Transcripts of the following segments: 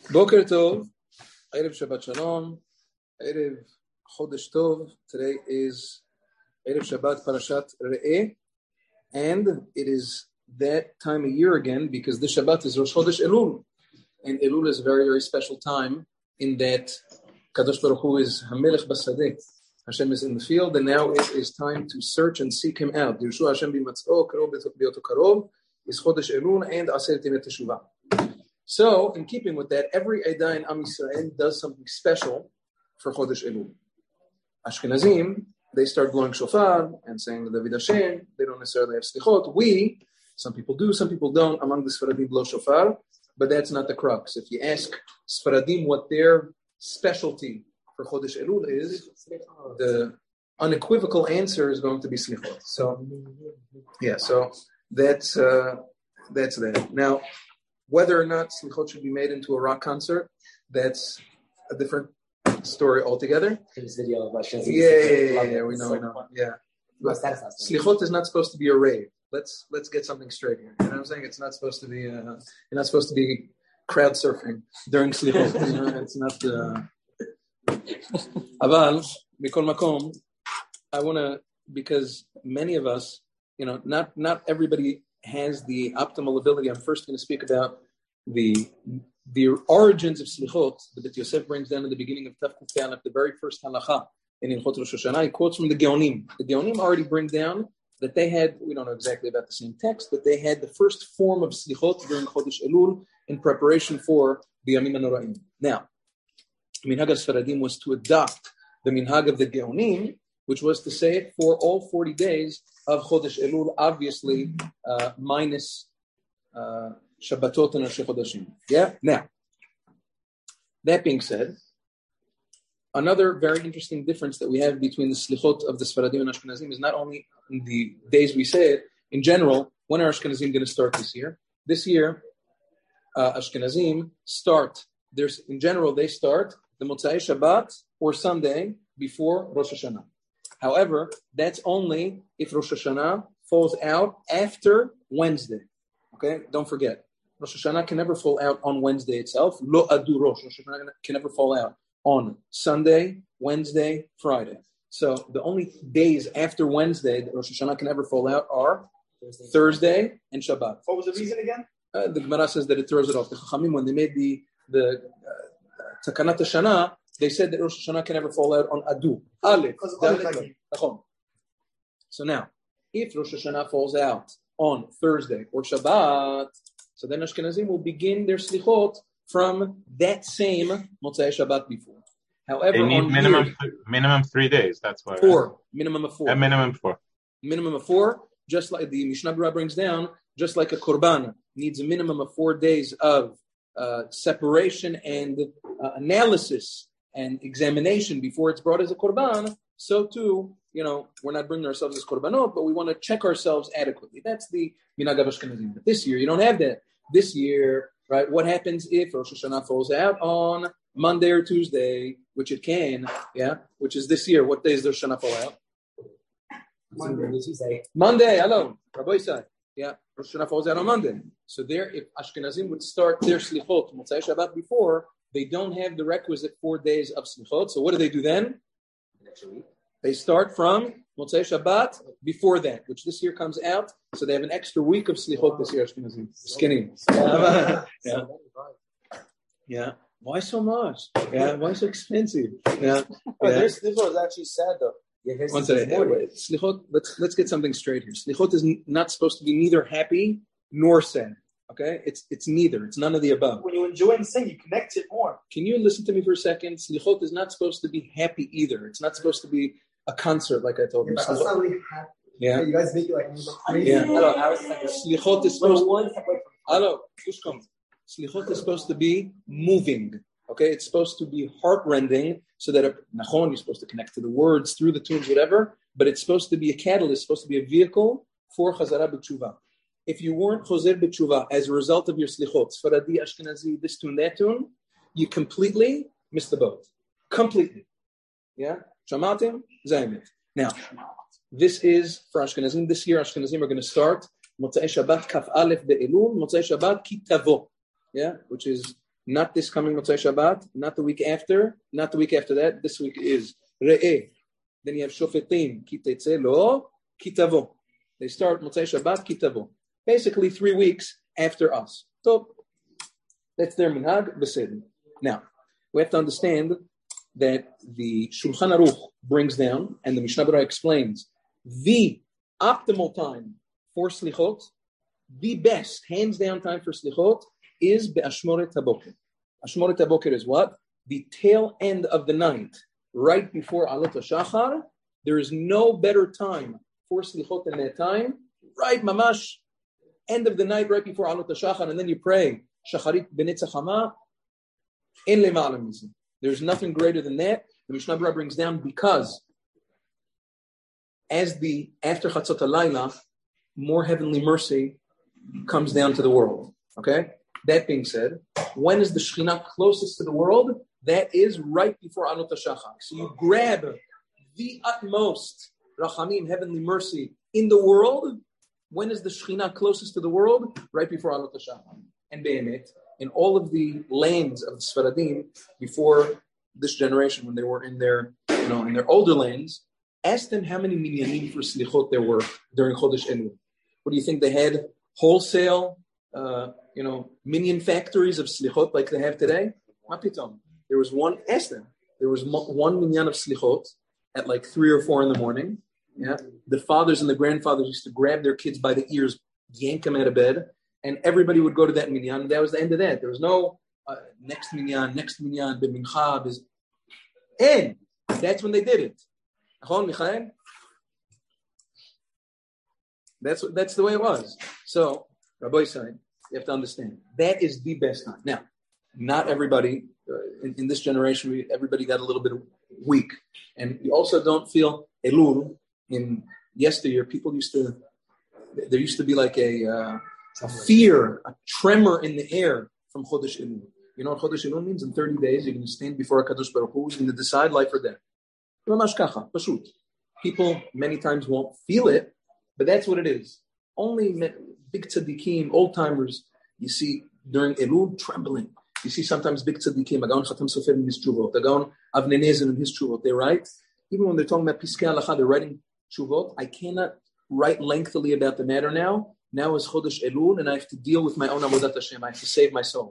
Boker Tov, Erev Shabbat Shalom, Erev Chodesh Tov. Today is Erev Shabbat Parashat Re'eh, and it is that time of year again because this Shabbat is Rosh Chodesh Elul, and Elul is a very, very special time in that Kadosh Baruch Hu is Hamelech Basadeh. Hashem is in the field, and now it is time to search and seek Him out. Yeshua Hashem b'matz'o, karov b'yoto karov, is Chodesh Elul and Aseret Yemei Teshuvah. So, in keeping with that, every Eidah in Am Yisrael does something special for Chodesh Elul. Ashkenazim, they start blowing shofar and saying the David Hashem. They don't necessarily have slichot. Some people do, some people don't. Among the Sfaradim blow shofar, but that's not the crux. If you ask Sfaradim what their specialty for Chodesh Elul is, the unequivocal answer is going to be slichot. So, so that's that. Now, whether or not slichot should be made into a rock concert, that's a different story altogether. This video of we know. Yeah. Slichot is not supposed to be a rave. Let's get something straight here. You know what I'm saying? It's not supposed to be. You're not supposed to be crowd surfing during slichot. It's not. Aval mikol makom. I want to, because many of us, not everybody has the optimal ability. I'm first going to speak about the origins of slichot that Bet Yosef brings down in the beginning of Taf Kuf Aleph, the very first halacha in Hilchot Rosh Hashanah. He quotes from the Geonim. The Geonim already bring down that they had, we don't know exactly about the same text, but they had the first form of slichot during Chodesh Elul in preparation for the Yamim HaNora'im. Now, Minhag HaSfaradim was to adopt the Minhag of the Geonim, which was to say it for all 40 days of Chodesh Elul, obviously minus Shabbatot and Rosh Chodeshim. Yeah? Now, that being said, another very interesting difference that we have between the Slichot of the Sfaradim and Ashkenazim is not only in the days we say it, in general, when are Ashkenazim going to start this year? This year, Ashkenazim start, in general, they start the Motzai Shabbat or Sunday before Rosh Hashanah. However, that's only if Rosh Hashanah falls out after Wednesday. Okay? Don't forget. Rosh Hashanah can never fall out on Wednesday itself. Lo adu Rosh Hashanah can never fall out on Sunday, Wednesday, Friday. So the only days after Wednesday that Rosh Hashanah can ever fall out are Thursday and Shabbat. What was the reason again? The Gemara says that it throws it off. The Chachamim, when they made the Takanat Hashanah, they said that Rosh Hashanah can never fall out on Adu. Aleph. So now, if Rosh Hashanah falls out on Thursday or Shabbat, so then Ashkenazim will begin their slichot from that same Motzai Shabbat before. However, they need minimum 3 days. That's why. Minimum of four. Minimum of four. Just like the Mishnah Berurah brings down, just like a korban needs a minimum of 4 days of separation and analysis and examination before it's brought as a korban, so too, we're not bringing ourselves as korbanot, but we want to check ourselves adequately. That's the minhag of Ashkenazim. But this year, you don't have that. This year, right, what happens if Rosh Hashanah falls out on Monday or Tuesday, which it can, which is this year. What days does Rosh Hashanah fall out? Monday, hello, Rabbi Isai. Yeah, Rosh Hashanah falls out on Monday. So there, if Ashkenazim would start their slichot, Motzai Shabbat before, they don't have the requisite 4 days of slichot. So what do then? They start from Motzai Shabbat before that, which this year comes out. So they have an extra week of slichot this year, Ashkenazim. Skinny. Yeah. Why so much? Yeah. Why so expensive? Yeah. This was actually sad though. One second. Slichot, let's get something straight here. Slichot is not supposed to be neither happy nor sad. Okay? It's neither. It's none of the above. When you enjoy and sing, you connect it more. Can you listen to me for a second? Slichot is not supposed to be happy either. It's not supposed to be a concert like I told you. But that's not really happy. Yeah. You guys make it like crazy. Yeah. Slichot is supposed Slichot is supposed to be moving. Okay? It's supposed to be heart-rending so that you're supposed to connect to the words through the tunes, whatever, but it's supposed to be a catalyst, supposed to be a vehicle for Chazara B'Tshuva. If you weren't Chozer B'Tshuva as a result of your slichot, Sfaradi, Ashkenazi, this tune, that tune, you completely missed the boat. Completely. Yeah? Shamatim, Zayimit. Now, this is for Ashkenazim. This year, Ashkenazim are going to start Motzai Shabbat Kaf Aleph Be'elul, Motzai Shabbat Ki Tavo. Yeah? Which is not this coming Motzei Shabbat, not the week after, not the week after that. This week is Re'eh. Then you have Shofetim, Ki Tetzeh Lo, Ki Tavo. They start Motzei Shabbat, Ki Tavo. Basically 3 weeks after us. So that's their minhag, Besed. Now, we have to understand that the Shulchan Aruch brings down, and the Mishnah Berurah explains, the optimal time for Slichot, the best, hands down time for Slichot, is Be'ashmoret HaBoker. Ashmoret HaBoker is what? The tail end of the night, right before Alot HaShachar. There is no better time for Slichot than that time, right, mamash, end of the night, right before Alot HaShachar, and then you pray, Shacharit B'Netzach Hama, En Le'ma'ala Mizeh. There's nothing greater than that. The Mishnah Berurah brings down because after Chatzot HaLayla, more heavenly mercy comes down to the world. Okay? That being said, when is the Shekhinah closest to the world? That is right before Alot HaShachar. So you grab the utmost Rachamim, heavenly mercy in the world. When is the Shekhinah closest to the world? Right before Alot HaShachar. And Be'emet, in all of the lands of the Sfaradim before this generation, when they were in their older lands, ask them how many minyanim for slichot there were during Chodesh Elul. What do you think they had? Wholesale, minyan factories of slichot like they have today? There was one. Ask them. There was one minyan of slichot at like 3 or 4 in the morning. Yeah, the fathers and the grandfathers used to grab their kids by the ears, yank them out of bed. And everybody would go to that minyan, and that was the end of that. There was no next minyan, b'mincha, and that's when they did it. That's the way it was. So, Rabbi Yisrael, you have to understand, that is the best time. Now, not everybody, in this generation, everybody got a little bit weak. And you also don't feel Elul. In yesteryear, there used to be like a fear, a tremor in the air from Chodesh Elul. You know what Chodesh Elul means? In 30 days, you're going to stand before HaKadosh Baruch Hu, who's going to decide life or death. People many times won't feel it, but that's what it is. Only big tzaddikim, old-timers, you see during Elul trembling. You see sometimes big tzaddikim, Agaon Chatam Sofer in his Tshuvot, Agaon Avnei Nezer in his Tshuvot, they write. Even when they're talking about Piskei Halacha, they're writing Tshuvot. I cannot write lengthily about the matter now. Now is Chodesh Elul, and I have to deal with my own Avodat Hashem. I have to save my soul.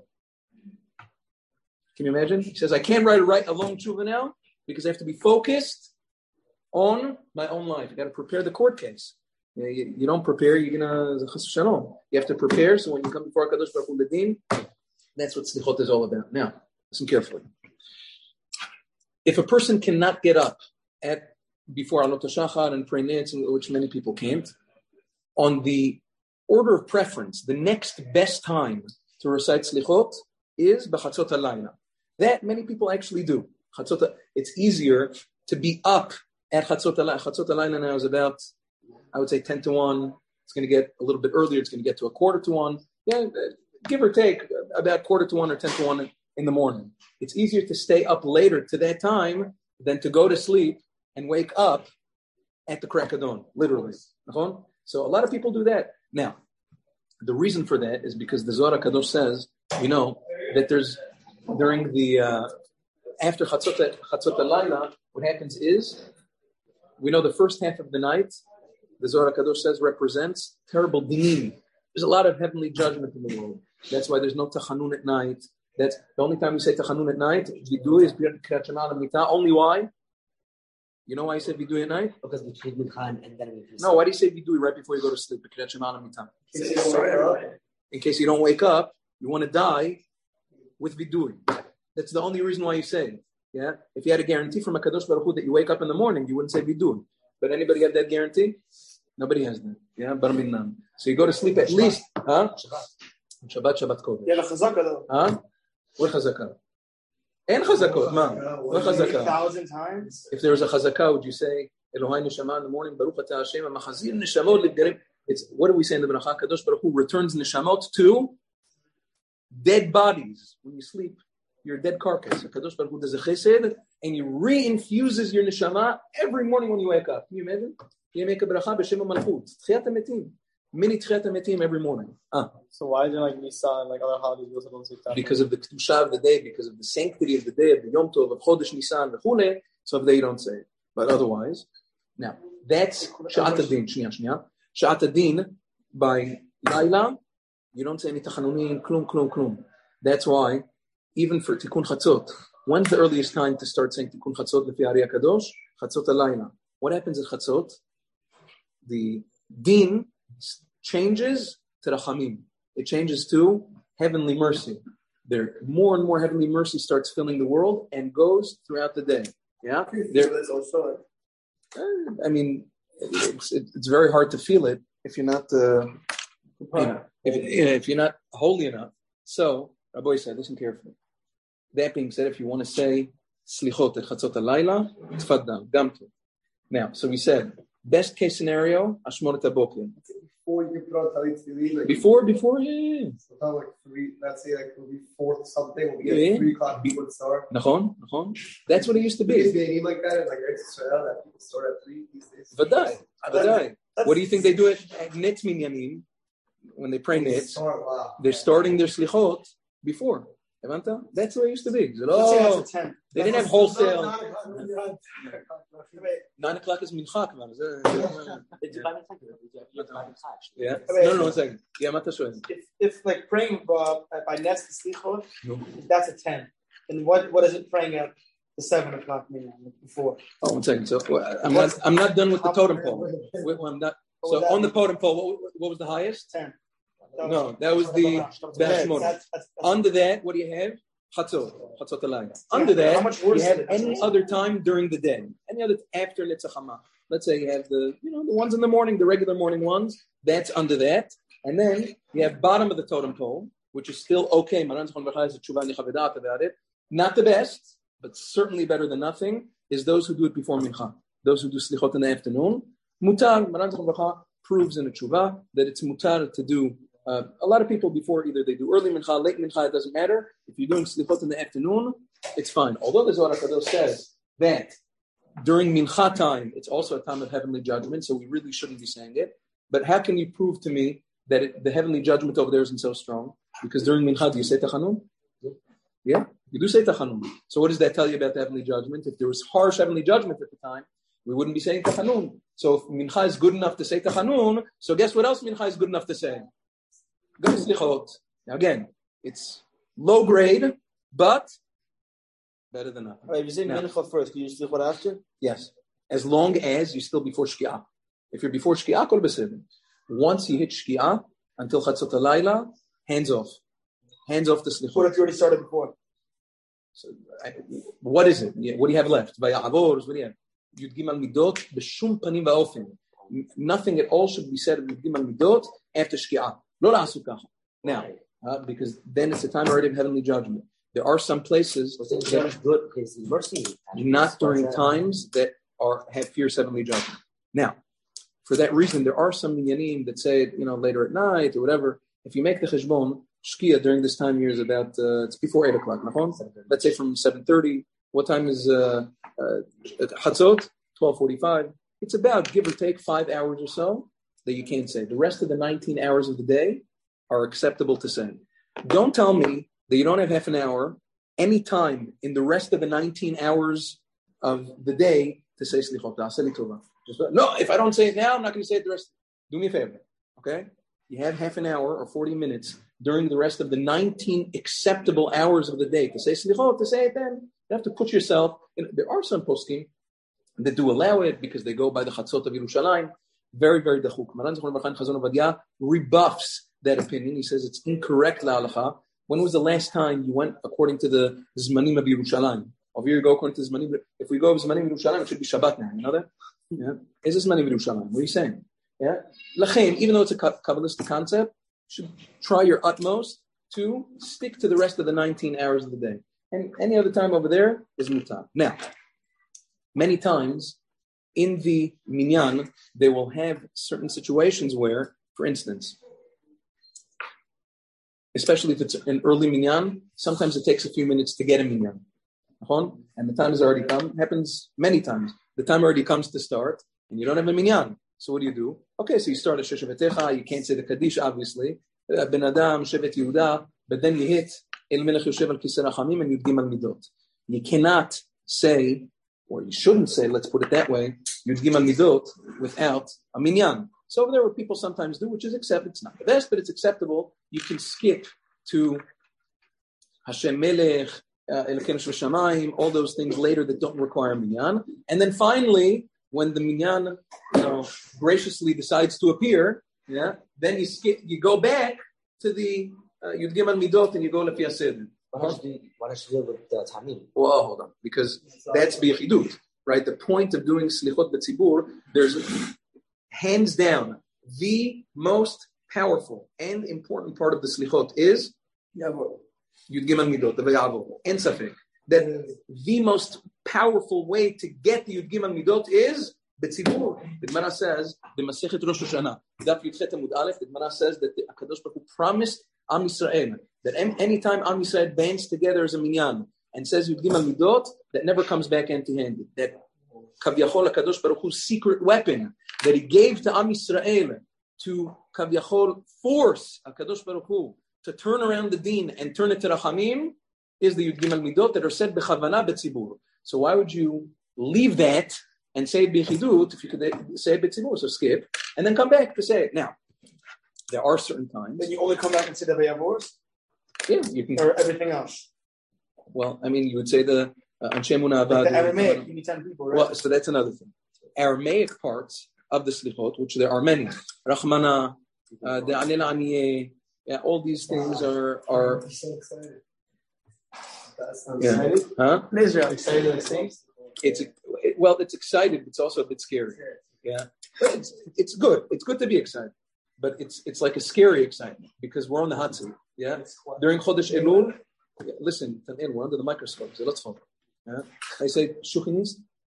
Can you imagine? He says, I can't write a long tshuva now because I have to be focused on my own life. You got to prepare the court case. You don't prepare, you're going to chas shalom. You have to prepare, so when you come before HaKadosh Baruch Hu L'Din, that's what Slichot is all about. Now, listen carefully. If a person cannot get up before Alot HaShachar and pray Netz, which many people can't, on the order of preference, the next best time to recite Slichot is B'chatzot HaLayla. That many people actually do. It's easier to be up at Chatzot HaLayla. Chatzot HaLayla now is about, I would say, 10 to 1. It's going to get a little bit earlier. It's going to get to 1:45. Yeah, give or take about 1:45 or 10 to 1 in the morning. It's easier to stay up later to that time than to go to sleep and wake up at the crack of dawn, literally. So a lot of people do that. Now, the reason for that is because the Zohar HaKadosh says, that there's, during the, after Chatzot HaLayla, what happens is, we know the first half of the night, the Zohar HaKadosh says, represents terrible dinim. There's a lot of heavenly judgment in the world. That's why there's no tachanun at night. That's the only time we say tachanun at night. Vidui is Kriyat Shema L'Mita. Only why? You know why you say vidui at night? Because we treat Mincha and then we do. No, why do you say vidui right before you go to sleep? Kriyat Shema L'Mita. In case you don't wake up, you want to die with vidui. That's the only reason why you say it. Yeah. If you had a guarantee from HaKadosh Baruch Hu that you wake up in the morning, you wouldn't say vidui. But anybody have that guarantee? Nobody has that. Yeah. Bar minan. So you go to sleep at least. Huh? Shabbat Kodesh. Yeah, the chazaka though. Huh? What chazaka? And chazakot, man. What chazaka? 1,000 times. If there was a chazaka, would you say Elohai Neshama in the morning? Baruch Atah Hashem Machazir Neshamot L'Gdarim. It's what do we say in the Bracha? Kadosh Baruch Hu returns Neshamot to dead bodies. When you sleep, you're a dead carcass. So Kadosh Baruch Hu does a chesed and he reinfuses your neshama every morning when you wake up. Can you imagine? You make a bracha b'shem malchut. Tchiyat hametim. Mini Tchet HaMetim every morning. So why isn't like Nisan and like other holidays also don't say that? Because of the Kedusha of the day, because of the sanctity of the day, of the Yom Tov, of Chodesh Nisan, v'chule, so if they don't say it. But otherwise, now, that's Sha'at Adin, Sha'at Adin, by Laila, you don't say any Tachanunim, klum. That's why, even for Tikkun Chatzot, when's the earliest time to start saying Tikkun Chatzot Lefi Ari HaKadosh? Chatzot Alayla. What happens at Chatzot? The Din changes to Rachamim. It changes to heavenly mercy. There, more and more heavenly mercy starts filling the world and goes throughout the day. Yeah, That's also I mean, it's very hard to feel it if you're not, if you're not holy enough. So, Rabbi said, listen carefully. That being said, if you want to say Slichot at Chatzot Alayla, Tfaddal, Gamtu. Now, so we said, best case scenario, Ashmonet HaBoker. before you put on Talit Tefillin, like Before, yeah. So not like 3, let's say like it'll be 4 something, we'll be at 3 o'clock before the start. Nachon. That's what it used to Is be. there any like that in like Eretz Israel that people start at 3 these days? Vadai. What do you think they do at Nitz Minyanim when they pray Nitz? Wow. They're starting their Slichot before. Evanta? That's the way it used to be. Let's say after 10. They didn't have wholesale. 9 o'clock is mincha. Yeah. No, 1 second. Yeah, If like praying by Nets the Slichot, that's a 10. And what is it praying at the 7 o'clock meeting before? Oh, 1 second. So I'm not done with the totem pole. I'm not. So on the totem pole, what was the highest? 10. No, that was the Hashmona. Under that, what do you have? Chatzot Alayla. Under that, you have any other time during the day, any other after Netzach Hama. Let's say you have the ones in the morning, the regular morning ones. That's under that, and then you have bottom of the totem pole, which is still okay. Maran Zichron Lebracha has a tshuva nichavedat about it. Not the best, but certainly better than nothing. Is those who do it before mincha, those who do slichot in the afternoon. Mutar Maran Zichron Lebracha proves in a tshuva that it's mutar to do. A lot of people before either they do early mincha, late mincha, it doesn't matter. If you're doing slichot in the afternoon, it's fine. Although the Zohar HaKadosh says that during mincha time, it's also a time of heavenly judgment, so we really shouldn't be saying it. But how can you prove to me that the heavenly judgment over there isn't so strong? Because during mincha, do you say tachanun? Yeah, you do say tachanun. So what does that tell you about the heavenly judgment? If there was harsh heavenly judgment at the time, we wouldn't be saying tachanun. So if mincha is good enough to say tachanun, so guess what else mincha is good enough to say? Go to slichot. Now again, it's low grade, but better than nothing. If you say mincha first, do you use slichot after? Yes, as long as you're still before shki'ah. If you're before shki'ah, kol b'sivin. Once you hit shki'ah until chatzot halayla, hands off the slichot. What if you already started before? So, what is it? What do you have left? Vaya'avor, what do you have? Yud Gimal Midot b'shum panim va'ofen. Nothing at all should be said of Yud Gimal Midot after shki'ah. Now, because then it's a time already of heavenly judgment. There are some places that good because mercy. Not during times that have fierce heavenly judgment. Now, for that reason, there are some minyanim that say, later at night or whatever. If you make the cheshbon, shkia during this time here is about it's before 8 o'clock. Let's say from 7:30. What time is chatzot? 12:45. It's about give or take 5 hours or so that you can't say. The rest of the 19 hours of the day are acceptable to say. Don't tell me that you don't have half an hour any time in the rest of the 19 hours of the day to say slichot. No, if I don't say it now, I'm not going to say it the rest. Do me a favor, okay? You have half an hour or 40 minutes during the rest of the 19 acceptable hours of the day to say slichot, to say it then. You have to put yourself in. There are some poskim that do allow it because they go by the chatzot of Yerushalayim. Very, very dachuk. Maran Zichron Lebracha Chazon Ovadia rebuffs that opinion. He says it's incorrect la'alacha. When was the last time you went according to the Zmanim of Yerushalayim? Over here you go according to the Zmanim. If we go with Zmanim of Yerushalayim, it should be Shabbat now. You know that? Yeah. Is this Zmanim of Yerushalayim? What are you saying? Yeah. Lachaim, even though it's a Kabbalistic concept, you should try your utmost to stick to the rest of the 19 hours of the day. And any other time over there is mutar. Now, many times, in the minyan, they will have certain situations where, for instance, especially if it's an early minyan, sometimes it takes a few minutes to get a minyan. And the time has already come. It happens many times. The time already comes to start, and you don't have a minyan. So what do? Okay, so you start a Sheshevetecha, you can't say the Kaddish, obviously. Ben Adam, Shevet Yehuda, but then you hit El Melech Yoshev al Kisei Rachamim and Yud Gimel Midot. You cannot say, or you shouldn't say, let's put it that way, Yud Gimel Midot without a minyan. So over there, what people sometimes do, which is accepted, it's not the best, but it's acceptable. You can skip to Hashem Melech, Elokeinu Shel Shamayim, all those things later that don't require minyan. And then finally, when the minyan, graciously decides to appear, then you go back to the Yud Gimel Midot and you go Lefi HaSeder. What does she do with the Tamim? Well, hold on, because that's B'Yechidut, right? The point of doing Slichot B'Tzibur, there's hands down the most powerful and important part of the Slichot is Yud Gimel Midot, the V'Yavo. En Safek. That the most powerful way to get the Yud Gimel Midot is B'Tzibur. The Gemara says, the Masechet Rosh Hashanah, Daf Yudchet Amud Aleph, the Gemara says that the HaKadosh Baruch Hu promised Am Yisrael that anytime Am Yisrael bands together as a minyan and says Yud Gimel Midot, that never comes back empty-handed. That Kavyachol HaKadosh Baruch Hu's secret weapon that he gave to Am Yisrael to Kavyachol force HaKadosh Baruch Hu to turn around the deen and turn it to Rachamim is the Yud Gimel Midot that are said B'Chavana B'Tzibur. So why would you leave that and say it B'Chidut if you could say it B'Tzibur? So skip and then come back to say it. Now, there are certain times. Then you only come back and say the V'Yavors? Yeah, you can. Or everything else? Well, I mean, you would say the Anshe Munah Avad. The Aramaic, you need 10 people, right? Well, so that's another thing. Aramaic parts of the Slichot, which there are many. Rachmana, De'anel Aniyeh, all these things are. I'm so excited. Yeah. Huh? In Israel, excited to sing? It's excited, but it's also a bit scary. Yeah, but it's good. It's good to be excited, but it's like a scary excitement because we're on the hot seat. Yeah, during Chodesh Elul, listen, we're under the microscope. Yeah, I say shuchinis.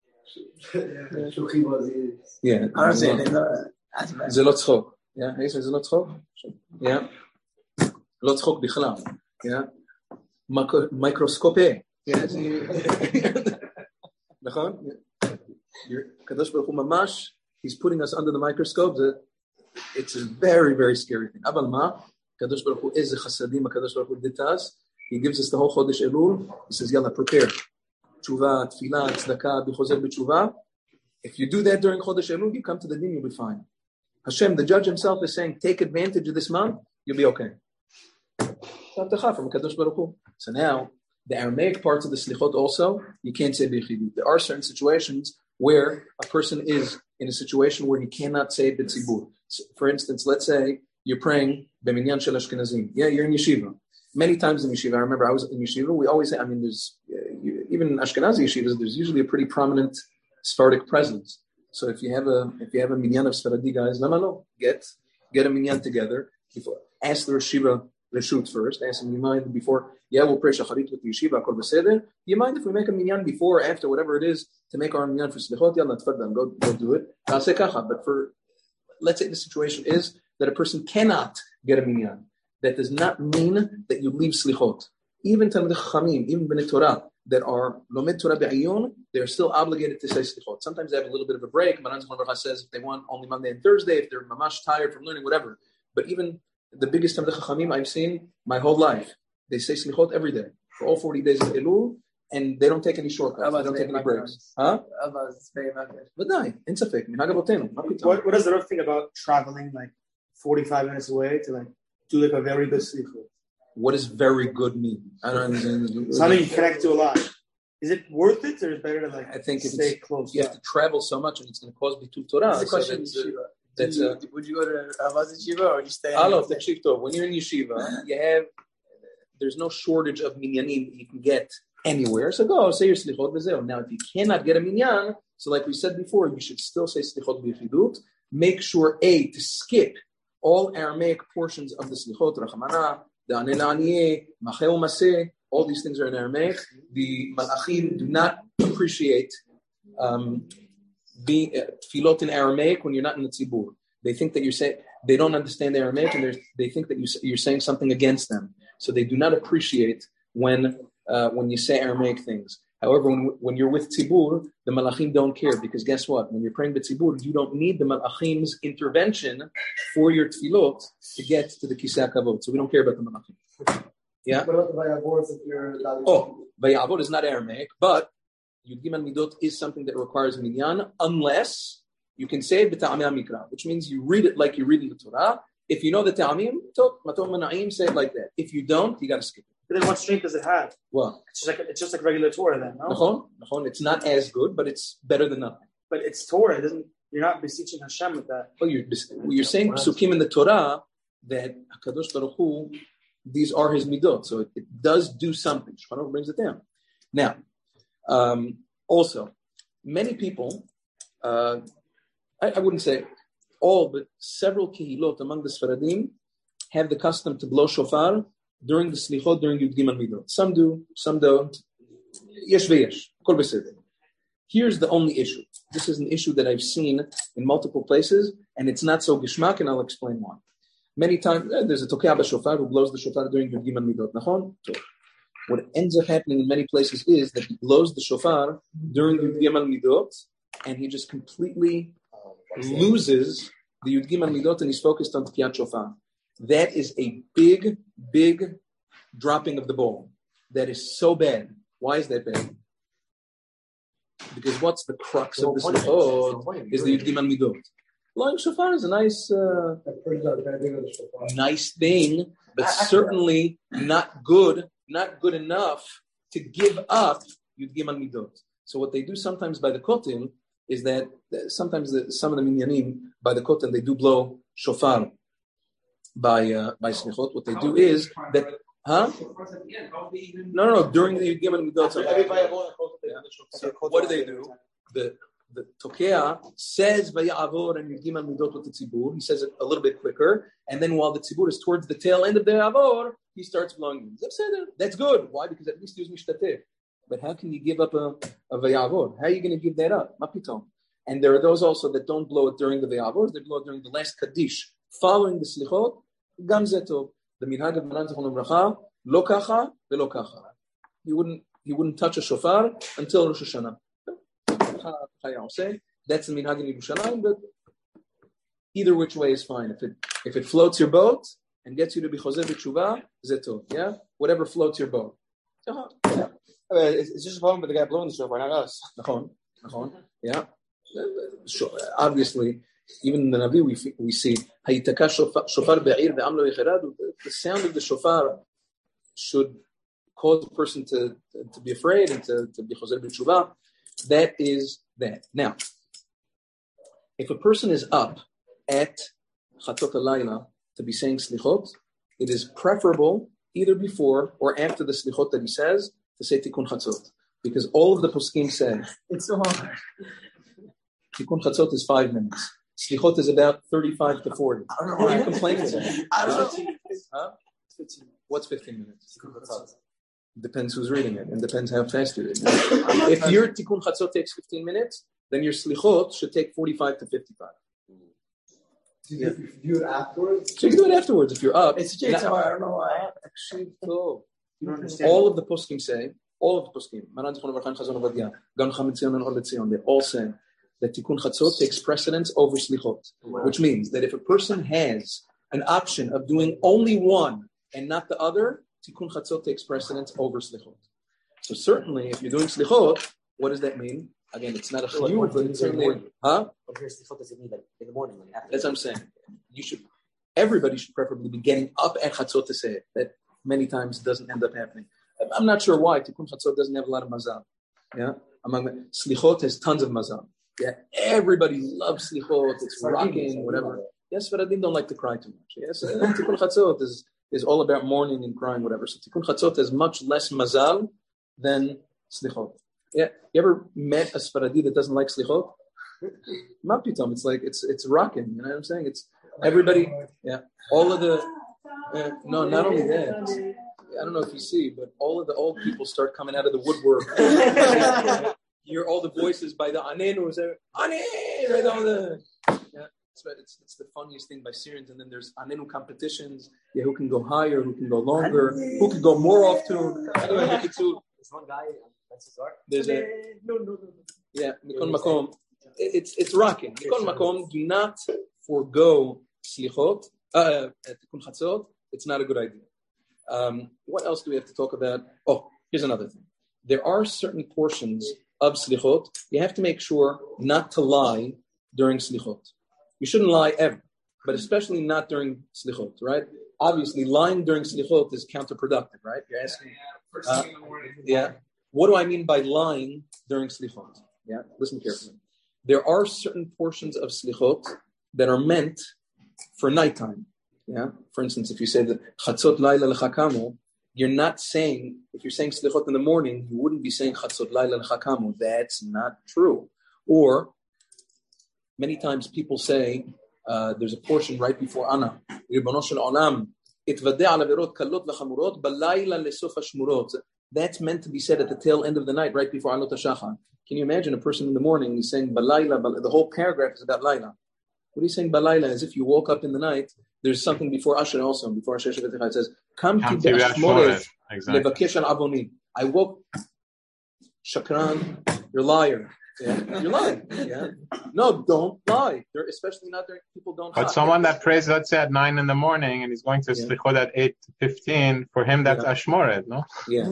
Yeah, zelot tzchok. Yeah, I say zelot tzchok. Yeah, לא צחוק בכלל. Yeah. מיקרוסקופי. נכון? הקדוש ברוך הוא ממש, he's putting us under the microscope. It's a very, very scary thing. אבל מה? הקדוש ברוך הוא, איזה חסדים הקדוש ברוך הוא did to us. He gives us the whole חודש אלול. He says, יאללה, prepare. תשובה, תפילה, צדקה, בחוזר בתשובה. If you do that during חודש אלול, you come to the din, you'll be fine. Hashem, the judge himself, is saying, take advantage of this month, you'll be okay. From Kadosh Baruch Hu. So now, the Aramaic parts of the Slichot also, you can't say B'Chidut. There are certain situations where a person is in a situation where he cannot say B'Tzibur. So, for instance, let's say you're praying B'Minyan Shel Ashkenazim. Yeah, you're in yeshiva. Many times in yeshiva, I remember I was in yeshiva, we always say, there's, even in Ashkenazi yeshivas, there's usually a pretty prominent Sephardic presence. So if you have a minyan of Sephardi guys, no, get a minyan together. Ask the Yeshiva Reshut first. Ask him, you mind before? Yeah, we'll pray Shacharit with the Yeshiva, Kol Beseder. Do you mind if we make a minyan before or after, whatever it is, to make our minyan for Slichot? Yalla, tfaddal, go do it. I'll say kacha. But let's say the situation is that a person cannot get a minyan. That does not mean that you leave Slichot. Even Talmidei Chachamim, even Bnei Torah, that are Lomed Torah Be'ayun, they're still obligated to say Slichot. Sometimes they have a little bit of a break. Maran Zichron Bracha says if they want only Monday and Thursday, if they're mamash tired from learning, whatever. But even the biggest Talmidei Chachamim I've seen my whole life, they say Slichot every day for all 40 days of Elul, and they don't take any shortcuts. They don't take any breaks. Huh? But no, in Safek, Minhag Avotenu. What is the rough thing about traveling like 45 minutes away to like do like a very good Slichot? What does very good mean? I don't understand. Something you connect to a lot. Is it worth it, or is it better to I think stay close? You have to travel so much, and it's going to cause Bitul Torah. That's a question in yeshiva. Would you go to Avaz yeshiva, or you stay? When you're in yeshiva, there's no shortage of minyanim that you can get anywhere. So go say your slichot v'zeo. Now, if you cannot get a minyan, so like we said before, you should still say slichot b'yechidut. Make sure to skip all Aramaic portions of the slichot, rachamana, da'anel aniyeh, macheu maseh. All these things are in Aramaic. The Malachim do not appreciate tefillot in Aramaic when you're not in the tzibur. They think that they don't understand Aramaic, and they think that you're saying something against them. So they do not appreciate when you say Aramaic things. However, when you're with tzibur, the malachim don't care because guess what? When you're praying with tzibur, you don't need the malachim's intervention for your tefillot to get to the kisei hakavod. So we don't care about the malachim. Yeah. What about the vayavor if you're? Vayavor is not Aramaic, but Yud Gimel Midot is something that requires minyan unless you can say b'ta'amei mikra, which means you read it like you read in the Torah. If you know the ta'amim, matom mana'im, say it like that. If you don't, you got to skip it. But then what strength does it have? Well, it's just like regular Torah then, no? Nachon. It's not as good, but it's better than nothing. But it's Torah. You're not beseeching Hashem with that. Oh, you're saying psukim in the Torah that Hakadosh Baruch Hu, these are his midot, so it does do something. Shulchan Aruch brings it down. Now, also, many people, I wouldn't say all, but several kehilot among the Sfaradim have the custom to blow shofar during the slichot, during Yud Gimel Midot. Some do, some don't. Yesh veyesh. Kol beseder. Here's the only issue. This is an issue that I've seen in multiple places, and it's not so gishmak, and I'll explain why. Many times, there's a tokea b'shofar who blows the shofar during Yud Gimel Midot. Nachon? What ends up happening in many places is that he blows the shofar during Yud Gimel Midot, and he just completely loses the Yud Gimel Midot, and he's focused on Tkiyat Shofar. That is a big, big dropping of the ball. That is so bad. Why is that bad? Because what's the crux of this Slichot is the Yud Gimel Midot. Blowing shofar is a nice thing, but certainly not good enough to give up Yud Gimel Midot. So what they do sometimes by the Kotel is that sometimes some of the minyanim by the Kotel, they do blow shofar by Slichot. What they do is that, No, during the Yud Gimel Midot. So what do? The Tokea says Vayavor and Yud Gimel Midot with the Tzibur. He says it a little bit quicker, and then while the Tzibur is towards the tail end of the Avor, he starts blowing. That's good. Why? Because at least he was mishtatef. But how can you give up a Vayavor? How are you going to give that up? Mapitom. And there are those also that don't blow it during the Vayavor. They blow it during the last Kaddish, following the Slichot. Gam Zetov. The Minhag of Maran Zichron Bracha, Lo Kacha Velo Kacha. He wouldn't touch a shofar until Rosh Hashanah. That's the Minhag in Yerushalayim, but either which way is fine. If it floats your boat and gets you to be Chozeh B'Tshuvah, Zetov. Yeah? Whatever floats your boat. Yeah. It's just a problem with the guy blowing the shofar, not us. Nachon. Yeah. Obviously, even in the Navi, we see Hayitaka shofar be'ir ve'am lo yicherad. The sound of the shofar should cause a person to be afraid and to be Chozeh B'Tshuvah. That is that. Now, if a person is up at Chatzot Halayla to be saying Slichot, it is preferable either before or after the Slichot that he says to say Tikkun Chatzot. Because all of the poskim say, it's so hard. Tikkun Chatzot is 5 minutes. Slichot is about 35 to 40. What are you complaining about? I don't know. Huh? What's 15 minutes? Depends who's reading it and depends how fast you're reading it. If your Tikkun Chatzot takes 15 minutes, then your Slichot should take 45 to 55. Do you do it afterwards? So you can do it afterwards if you're up. It's I don't know why. Actually, you don't understand. All of the poskim say, Maran Zichron Bracha, Chazon Ovadia, Gan Chametzion and Or Letzion, they all say that Tikkun Chatzot takes precedence over Slichot, which means that if a person has an option of doing only one and not the other, Tikkun Chatzot takes precedence over Slichot. So certainly, if you're doing Slichot, what does that mean? Again, it's not a chiyuv, but it's certainly, What Slichot does it mean, like in the morning? Like after that's what I'm saying. Everybody should preferably be getting up at Chatzot to say it. That many times doesn't end up happening. I'm not sure why. Tikkun Chatzot doesn't have a lot of mazal. Yeah, Slichot has tons of mazal. Yeah, everybody loves Slichot. It's rocking, whatever. Yes, but I don't like to cry too much. Yes, Tikkun Chatzot is all about mourning and crying, whatever. So Tikkun Chatzot has much less mazal than Slichot. Yeah, you ever met a Sfaradi that doesn't like Slichot? Mapitom, it's like it's rocking. You know what I'm saying? It's everybody. Yeah, all of the. No, not only that. I don't know if you see, but all of the old people start coming out of the woodwork. You hear all the voices by the Anenu. Anen, right on the. Yeah. It's the funniest thing by Syrians, and then there's Anenu competitions. Yeah, who can go higher, who can go longer, who can go more off tune. There's one guy There's a yeah. Mikol makom. It's rocking. Mikol makom. Do not forego slichot. Tikkun chatzot. It's not a good idea. What else do we have to talk about? Oh, here's another thing. There are certain portions of slichot. You have to make sure not to lie during slichot. You shouldn't lie ever, but especially not during slichot, right? Obviously, lying during slichot is counterproductive, right? You're asking, yeah. What do I mean by lying during slichot? Yeah, listen carefully. There are certain portions of slichot that are meant for nighttime. Yeah, for instance, if you say that chatzot laila lechakamu, you're not saying, if you're saying slichot in the morning, you wouldn't be saying chatzot laila lechakamu. That's not true. Or many times people say there's a portion right before Ana. Ribono shel olam itvadeh al averot kalot v'chamurot balayla lesof hashmurot. That's meant to be said at the tail end of the night, right before Alot HaShachar. Can you imagine a person in the morning is saying balayla? The whole paragraph is about layla. What are you saying balayla? As if you woke up in the night. There's something before Asher also, before Asher Shabbat. It says, "Come to Ashmoreh levakesh al avoni." I woke. Shakran, you're a liar. Yeah? You're lying. Yeah. No, don't lie. Especially not there. People don't. But someone that prays, let's say at 9 a.m. and he's going to slichot at 8:15, for him that's Ashmoret, no? Yeah.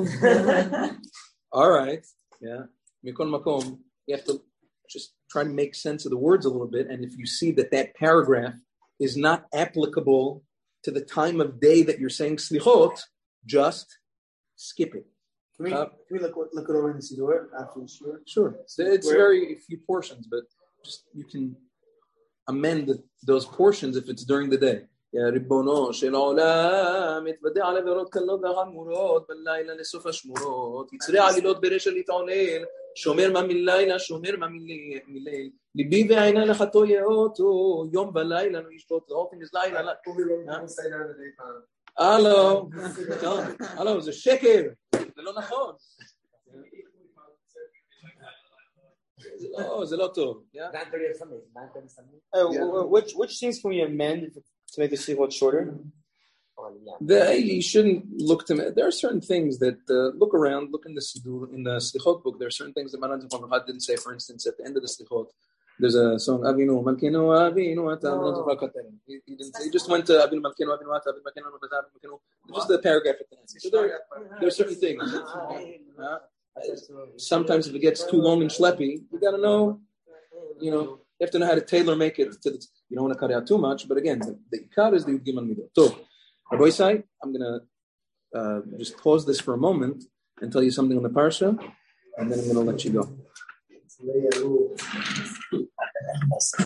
All right. Yeah. Mikol makom. You have to just try to make sense of the words a little bit, and if you see that paragraph is not applicable to the time of day that you're saying slichot, just skip it. Can we look it over in the Siddur after the Shur? Sure. It's very few portions, but just you can amend those portions if it's during the day. Ya Ribbono shel olam itvadeh al averot kalot v'chamurot balayla lesof hashmurot yitzrei alilot beresh lit'olel shomer ma milayla shomer ma mileil libi ve'ayna lechato yehoto yom v'layla no yishtot. The whole thing is layla. Hello, it's a sheker. זה לא נכון. זה לא טוב. Which things can we amend to make the slichot shorter? You shouldn't look to. There are certain things that look in the slichot book. There are certain things that Maran Zichron Rav didn't say. For instance, at the end of the slichot, there's a song Avinu Malkeinu Avinu Ata Maran Zichron Rav. He didn't say. He just went to Avinu Malkeinu Avinu Ata Avinu Malkeinu Avinu Malkeinu. Just the paragraph at the end. So there are certain things. Sometimes if it gets too long and schleppy, you gotta know. You have to know how to tailor make it. You don't want to cut out too much, but again, the ikar is the Yud Gimel Midot. So, Rabbi Isai, I'm gonna just pause this for a moment and tell you something on the parsha, and then I'm gonna let you go.